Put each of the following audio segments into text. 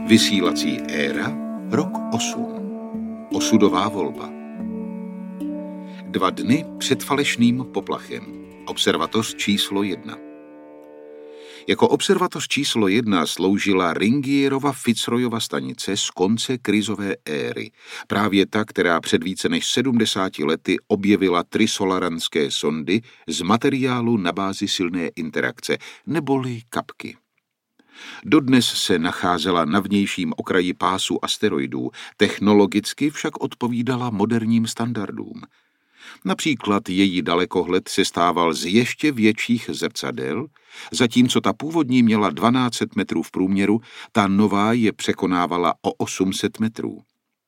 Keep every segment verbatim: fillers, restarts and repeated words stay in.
Vysílací éra, rok osm. Osudová volba. Dva dny před falešným poplachem. Observatoř číslo jedna. Jako observatoř číslo jedna sloužila Ringierova Fitzroyova stanice z konce krizové éry. Právě ta, která před více než sedmdesáti lety objevila trisolaranské sondy z materiálu na bázi silné interakce, neboli kapky. Dodnes se nacházela na vnějším okraji pásu asteroidů, technologicky však odpovídala moderním standardům. Například její dalekohled se stával z ještě větších zrcadel, zatímco ta původní měla dvanáct set metrů v průměru, ta nová je překonávala o osm set metrů.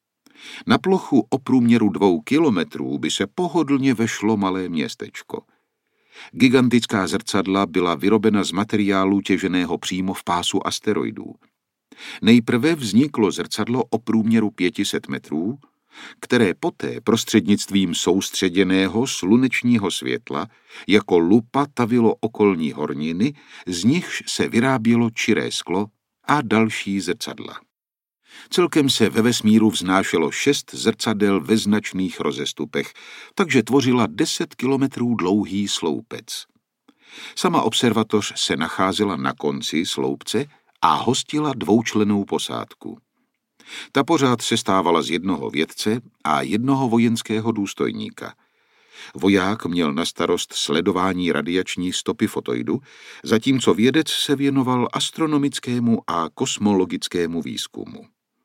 Na plochu o průměru dvou kilometrů by se pohodlně vešlo malé městečko. Gigantická zrcadla byla vyrobena z materiálu těženého přímo v pásu asteroidů. Nejprve vzniklo zrcadlo o průměru pět set metrů, které poté prostřednictvím soustředěného slunečního světla jako lupa tavilo okolní horniny, z nichž se vyrábělo čiré sklo a další zrcadla. Celkem se ve vesmíru vznášelo šest zrcadel ve značných rozestupech, takže tvořila deset kilometrů dlouhý sloupec. Sama observatoř se nacházela na konci sloupce a hostila dvoučlennou posádku. Ta pořád sestávala z jednoho vědce a jednoho vojenského důstojníka. Voják měl na starost sledování radiační stopy fotoidu, zatímco vědec se věnoval astronomickému a kosmologickému výzkumu.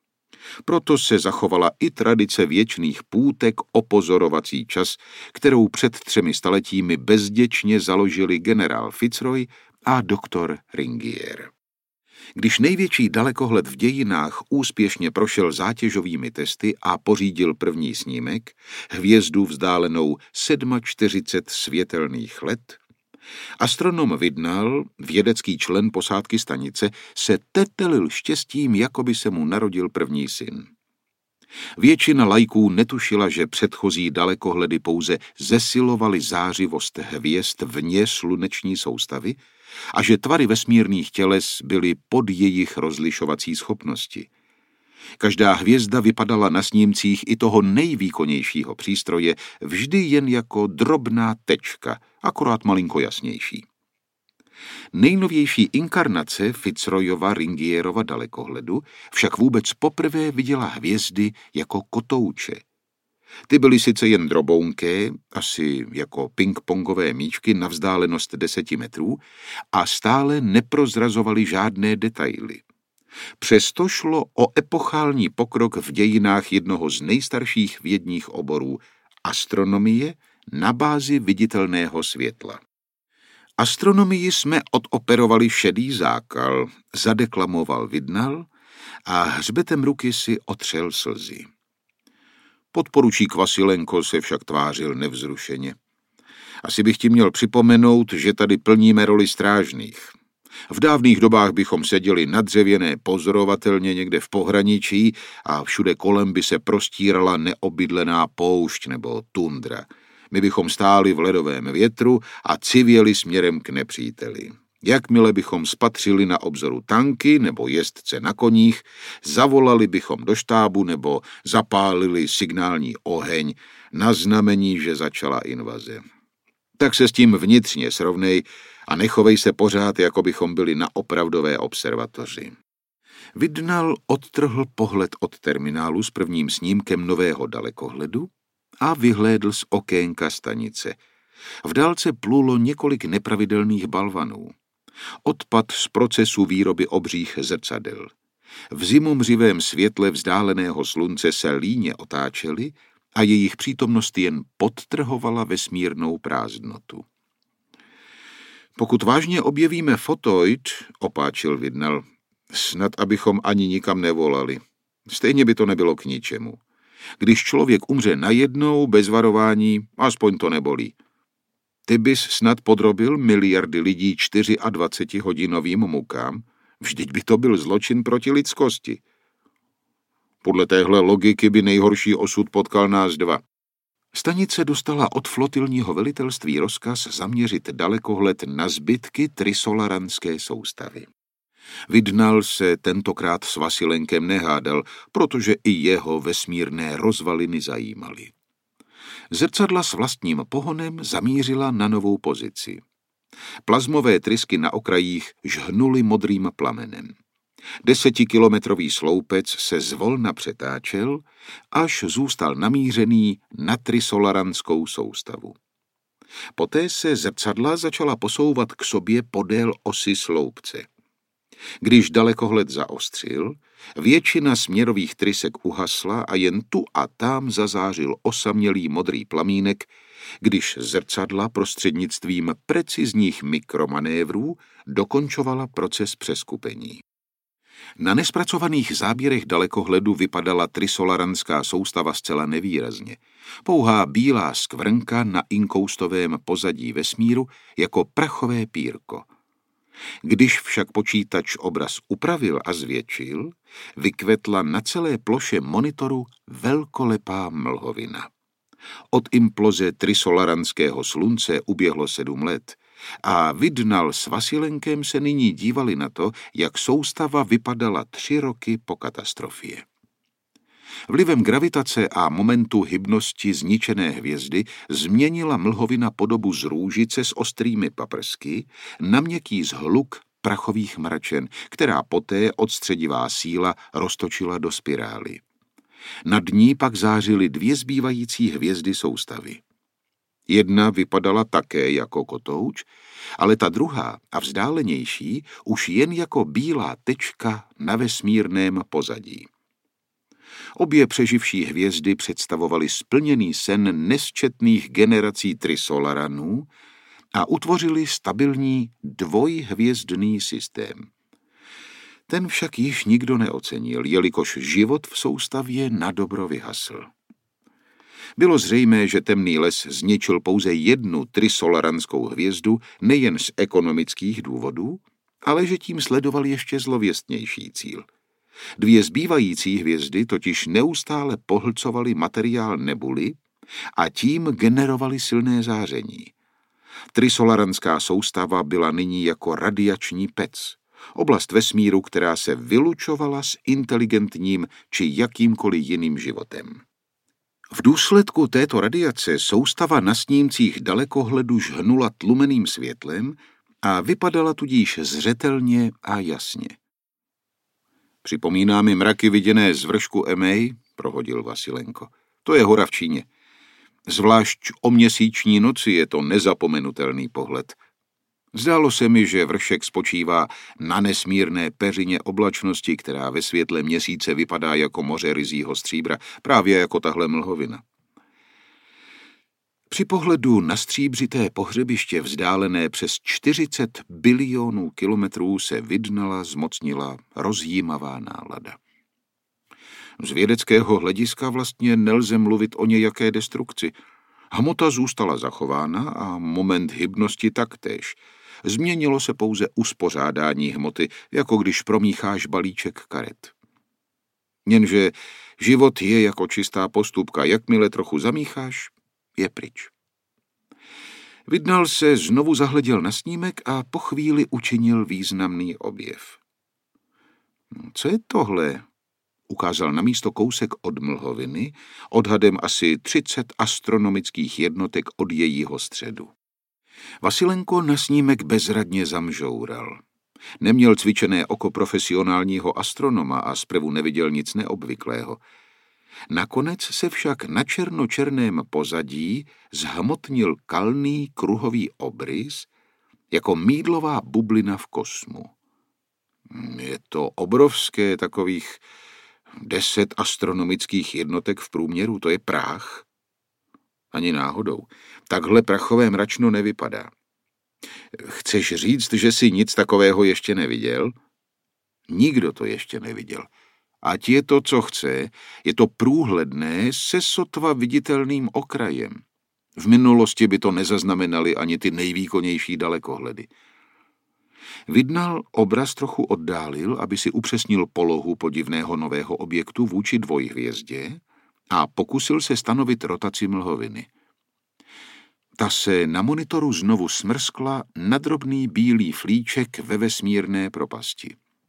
Proto se zachovala i tradice věčných půtek o pozorovací čas, kterou před třemi staletími bezděčně založili generál Fitzroy a doktor Ringier. Když největší dalekohled v dějinách úspěšně prošel zátěžovými testy a pořídil první snímek, hvězdu vzdálenou čtyřicet sedm světelných let, astronom Widnall, vědecký člen posádky stanice, se tetelil štěstím, jako by se mu narodil první syn. Většina laiků netušila, že předchozí dalekohledy pouze zesilovaly zářivost hvězd vně sluneční soustavy a že tvary vesmírných těles byly pod jejich rozlišovací schopnosti. Každá hvězda vypadala na snímcích i toho nejvýkonnějšího přístroje vždy jen jako drobná tečka, akorát malinko jasnější. Nejnovější inkarnace Fitzroyova Ringierova dalekohledu však vůbec poprvé viděla hvězdy jako kotouče. Ty byly sice jen drobounké, asi jako ping-pongové míčky na vzdálenost deseti metrů a stále neprozrazovaly žádné detaily. Přesto šlo o epochální pokrok v dějinách jednoho z nejstarších vědních oborů – astronomie na bázi viditelného světla. Astronomii jsme odoperovali šedý zákal, zadeklamoval Widnall a hřbetem ruky si otřel slzy. Podporučík Vasilenko se však tvářil nevzrušeně. Asi bych ti měl připomenout, že tady plníme roli strážných. V dávných dobách bychom seděli na dřevěné pozorovatelně někde v pohraničí a všude kolem by se prostírala neobydlená poušť nebo tundra. My bychom stáli v ledovém větru a civěli směrem k nepříteli. Jakmile bychom spatřili na obzoru tanky nebo jezdce na koních, zavolali bychom do štábu nebo zapálili signální oheň na znamení, že začala invaze. Tak se s tím vnitřně srovnej a nechovej se pořád, jako bychom byli na opravdové observatoři. Widnall odtrhl pohled od terminálu s prvním snímkem nového dalekohledu a vyhlédl z okénka stanice. V dálce plulo několik nepravidelných balvanů. Odpad z procesu výroby obřích zrcadel. V zimomřivém světle vzdáleného slunce se líně otáčely a jejich přítomnost jen podtrhovala vesmírnou prázdnotu. Pokud vážně objevíme fotoid, opáčil Widnall, snad abychom ani nikam nevolali. Stejně by to nebylo k ničemu. Když člověk umře najednou, bez varování, aspoň to nebolí. Ty bys snad podrobil miliardy lidí dvacetihodinovým mukám? Vždyť by to byl zločin proti lidskosti. Podle téhle logiky by nejhorší osud potkal nás dva. Stanice dostala od flotilního velitelství rozkaz zaměřit dalekohled na zbytky trisolaranské soustavy. Vidnal se tentokrát s Vasilenkem nehádal, protože i jeho vesmírné rozvaliny zajímaly. Zrcadla s vlastním pohonem zamířila na novou pozici. Plazmové trysky na okrajích žhnuly modrým plamenem. Desetikilometrový sloupec se zvolna přetáčel, až zůstal namířený na trisolaranskou soustavu. Poté se zrcadla začala posouvat k sobě podél osy sloupce. Když dalekohled zaostřil, většina směrových trysek uhasla a jen tu a tam zazářil osamělý modrý plamínek, když zrcadla prostřednictvím precizních mikromanévrů dokončovala proces přeskupení. Na nespracovaných záběrech dalekohledu vypadala trisolaranská soustava zcela nevýrazně. Pouhá bílá skvrnka na inkoustovém pozadí vesmíru jako prachové pírko. Když však počítač obraz upravil a zvětšil, vykvetla na celé ploše monitoru velkolepá mlhovina. Od imploze trisolaranského slunce uběhlo sedm let a Vidnal s Vasilenkem se nyní dívali na to, jak soustava vypadala tři roky po katastrofě. Vlivem gravitace a momentu hybnosti zničené hvězdy změnila mlhovina podobu z růžice s ostrými paprsky na měkký zhluk prachových mračen, která poté odstředivá síla roztočila do spirály. Nad ní pak zářily dvě zbývající hvězdy soustavy. Jedna vypadala také jako kotouč, ale ta druhá a vzdálenější už jen jako bílá tečka na vesmírném pozadí. Obě přeživší hvězdy představovaly splněný sen nesčetných generací trisolaranů a utvořili stabilní dvojhvězdný systém. Ten však již nikdo neocenil, jelikož život v soustavě nadobro vyhasl. Bylo zřejmé, že temný les zničil pouze jednu trisolaranskou hvězdu nejen z ekonomických důvodů, ale že tím sledoval ještě zlověstnější cíl. Dvě zbývající hvězdy totiž neustále pohlcovaly materiál nebuly a tím generovaly silné záření. Trisolaranská soustava byla nyní jako radiační pec, oblast vesmíru, která se vylučovala s inteligentním či jakýmkoliv jiným životem. V důsledku této radiace soustava na snímcích dalekohledu žhnula tlumeným světlem a vypadala tudíž zřetelně a jasně. Připomíná mi mraky viděné z vršku Emej, prohodil Vasilenko. To je hora v Číně. Zvlášť o měsíční noci je to nezapomenutelný pohled. Zdálo se mi, že vršek spočívá na nesmírné peřině oblačnosti, která ve světle měsíce vypadá jako moře ryzího stříbra, právě jako tahle mlhovina. Při pohledu na stříbřité pohřebiště vzdálené přes čtyřicet bilionů kilometrů se Vidnala zmocnila rozjímavá nálada. Z vědeckého hlediska vlastně nelze mluvit o nějaké destrukci. Hmota zůstala zachována a moment hybnosti taktéž. Změnilo se pouze uspořádání hmoty, jako když promícháš balíček karet. Jenže život je jako čistá postupka, jakmile trochu zamícháš, je pryč. Vidnal se znovu zahleděl na snímek a po chvíli učinil významný objev. Co je tohle? Ukázal na místo kousek od mlhoviny, odhadem asi třicet astronomických jednotek od jejího středu. Vasilenko na snímek bezradně zamžoural. Neměl cvičené oko profesionálního astronoma a zprvu neviděl nic neobvyklého. Nakonec se však na černočerném pozadí zhmotnil kalný kruhový obrys jako mýdlová bublina v kosmu. Je to obrovské, takových deset astronomických jednotek v průměru, to je prach. Ani náhodou. Takhle prachové mračno nevypadá. Chceš říct, že jsi nic takového ještě neviděl? Nikdo to ještě neviděl. Ať je to, co chce, je to průhledné se sotva viditelným okrajem. V minulosti by to nezaznamenali ani ty nejvýkonnější dalekohledy. Vidnal obraz trochu oddálil, aby si upřesnil polohu podivného nového objektu vůči dvojhvězdě a pokusil se stanovit rotaci mlhoviny. Ta se na monitoru znovu smrskla na drobný bílý flíček ve vesmírné propasti.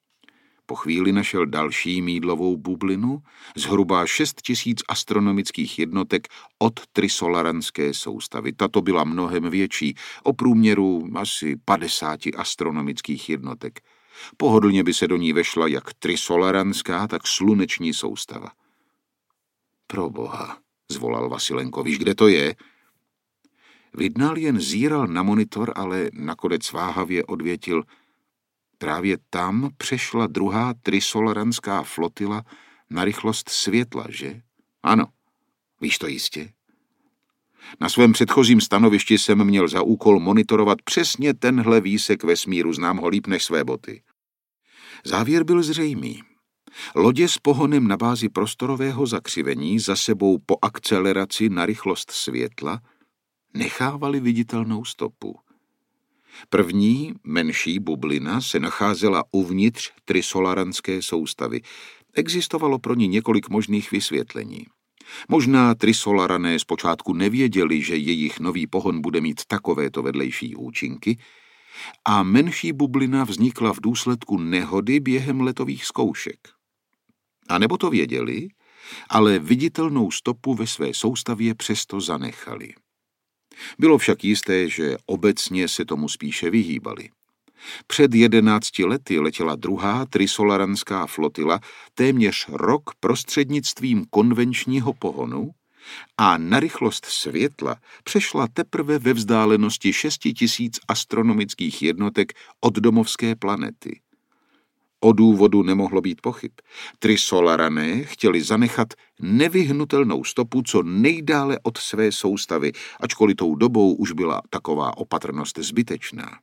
Po chvíli našel další mýdlovou bublinu, zhruba šest tisíc astronomických jednotek od trisolaranské soustavy. Tato byla mnohem větší, o průměru asi padesáti astronomických jednotek. Pohodlně by se do ní vešla jak trisolaranská, tak sluneční soustava. Proboha, zvolal Vasilenko, víš, kde to je? Vidnal jen zíral na monitor, ale nakonec váhavě odvětil: právě tam přešla druhá trisolaranská flotila na rychlost světla, že? Ano, víš to jistě? Na svém předchozím stanovišti jsem měl za úkol monitorovat přesně tenhle výsek vesmíru, znám ho líp než své boty. Závěr byl zřejmý. Lodě s pohonem na bázi prostorového zakřivení za sebou po akceleraci na rychlost světla nechávaly viditelnou stopu. První, menší bublina se nacházela uvnitř trisolaranské soustavy. Existovalo pro ní několik možných vysvětlení. Možná trisolarané zpočátku nevěděli, že jejich nový pohon bude mít takovéto vedlejší účinky, a menší bublina vznikla v důsledku nehody během letových zkoušek. A nebo to věděli, ale viditelnou stopu ve své soustavě přesto zanechali. Bylo však jisté, že obecně se tomu spíše vyhýbali. Před jedenácti lety letěla druhá trisolaranská flotila téměř rok prostřednictvím konvenčního pohonu a na rychlost světla přešla teprve ve vzdálenosti šesti tisíc astronomických jednotek od domovské planety. O důvodu nemohlo být pochyb. Trisolarané chtěli zanechat nevyhnutelnou stopu co nejdále od své soustavy, ačkoliv tou dobou už byla taková opatrnost zbytečná.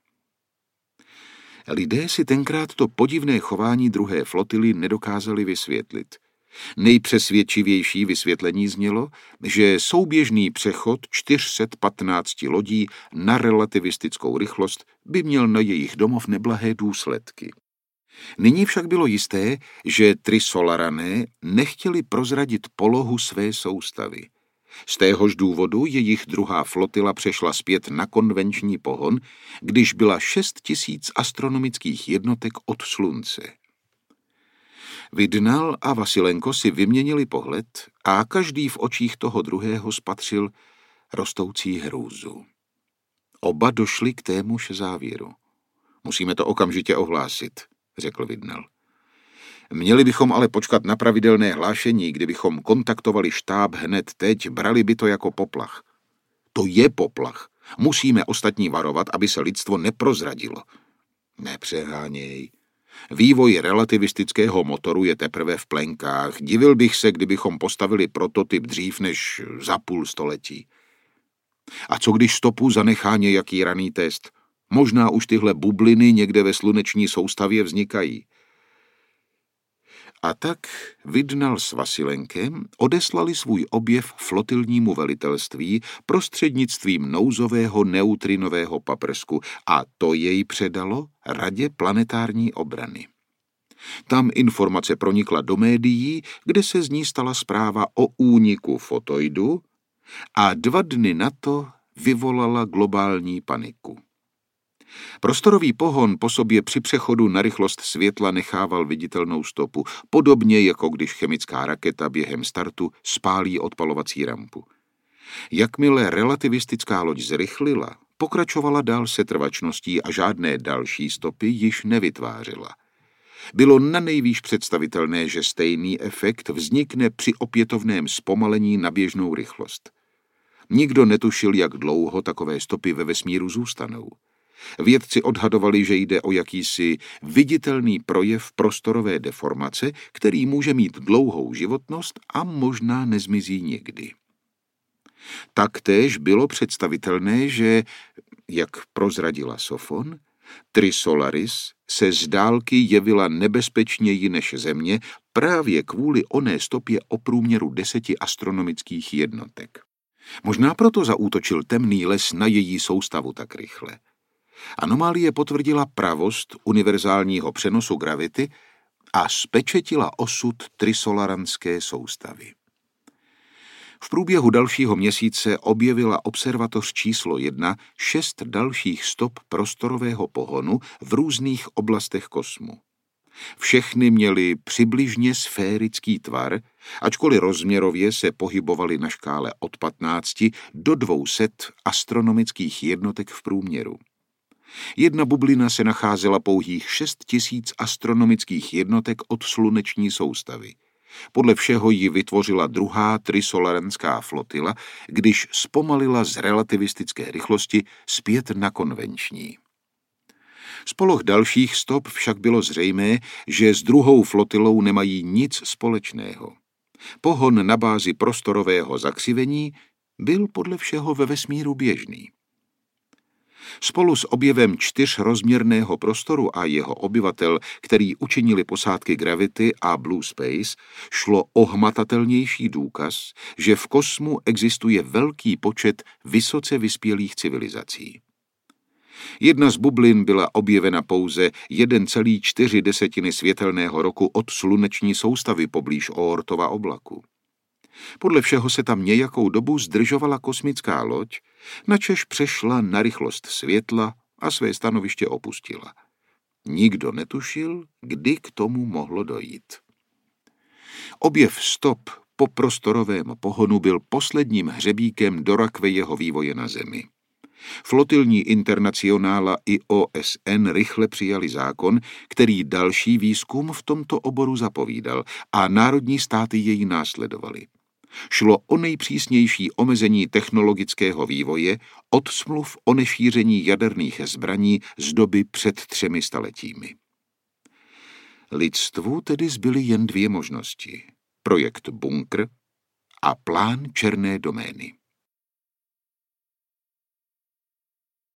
Lidé si tenkrát to podivné chování druhé flotily nedokázali vysvětlit. Nejpřesvědčivější vysvětlení znělo, že souběžný přechod čtyři sta patnáct lodí na relativistickou rychlost by měl na jejich domov neblahé důsledky. Nyní však bylo jisté, že trisolarané nechtěli prozradit polohu své soustavy. Z téhož důvodu jejich druhá flotila přešla zpět na konvenční pohon, když byla šest tisíc astronomických jednotek od slunce. Vidnal a Vasilenko si vyměnili pohled a každý v očích toho druhého spatřil rostoucí hrůzu. Oba došli k témuž závěru. Musíme to okamžitě ohlásit, řekl Vidnal. Měli bychom ale počkat na pravidelné hlášení, kdybychom kontaktovali štáb hned teď, brali by to jako poplach. To je poplach. Musíme ostatní varovat, aby se lidstvo neprozradilo. Nepřeháněj. Vývoj relativistického motoru je teprve v plenkách. Divil bych se, kdybychom postavili prototyp dřív než za půl století. A co když stopu zanechá nějaký raný test? Možná už tyhle bubliny někde ve sluneční soustavě vznikají. A tak Vidnal s Vasilenkem odeslali svůj objev flotilnímu velitelství prostřednictvím nouzového neutrinového paprsku a to jej předalo Radě planetární obrany. Tam informace pronikla do médií, kde se z ní stala zpráva o úniku fotoidu a dva dny na to vyvolala globální paniku. Prostorový pohon po sobě při přechodu na rychlost světla nechával viditelnou stopu, podobně jako když chemická raketa během startu spálí odpalovací rampu. Jakmile relativistická loď zrychlila, pokračovala dál setrvačností a žádné další stopy již nevytvářela. Bylo nanejvýš představitelné, že stejný efekt vznikne při opětovném zpomalení na běžnou rychlost. Nikdo netušil, jak dlouho takové stopy ve vesmíru zůstanou. Vědci odhadovali, že jde o jakýsi viditelný projev prostorové deformace, který může mít dlouhou životnost a možná nezmizí nikdy. Taktéž bylo představitelné, že, jak prozradila Sofon, Trisolaris se z dálky jevila nebezpečněji než Země právě kvůli oné stopě o průměru deseti astronomických jednotek. Možná proto zaútočil temný les na její soustavu tak rychle. Anomálie potvrdila pravost univerzálního přenosu gravity a spečetila osud trisolaranské soustavy. V průběhu dalšího měsíce objevila observatoř číslo jedna šest dalších stop prostorového pohonu v různých oblastech kosmu. Všechny měly přibližně sférický tvar, ačkoliv rozměrově se pohybovaly na škále od patnácti do dvou set astronomických jednotek v průměru. Jedna bublina se nacházela pouhých šest tisíc astronomických jednotek od sluneční soustavy. Podle všeho ji vytvořila druhá trisolarenská flotila, když zpomalila z relativistické rychlosti zpět na konvenční. Z poloh dalších stop však bylo zřejmé, že s druhou flotilou nemají nic společného. Pohon na bázi prostorového zakřivení byl podle všeho ve vesmíru běžný. Spolu s objevem čtyřrozměrného prostoru a jeho obyvatel, který učinili posádky Gravity a Blue Space, šlo o hmatatelnější důkaz, že v kosmu existuje velký počet vysoce vyspělých civilizací. Jedna z bublin byla objevena pouze jedna celá čtyři světelného roku od sluneční soustavy poblíž Oortova oblaku. Podle všeho se tam nějakou dobu zdržovala kosmická loď, načež přešla na rychlost světla a své stanoviště opustila. Nikdo netušil, kdy k tomu mohlo dojít. Objev stop po prostorovém pohonu byl posledním hřebíkem do rakve jeho vývoje na Zemi. Flotilní internacionála i O S N rychle přijali zákon, který další výzkum v tomto oboru zapovídal, a národní státy jej následovaly. Šlo o nejpřísnější omezení technologického vývoje od smluv o nešíření jaderných zbraní z doby před třemi staletími. Lidstvu tedy zbyly jen dvě možnosti: projekt Bunkr a plán černé domény.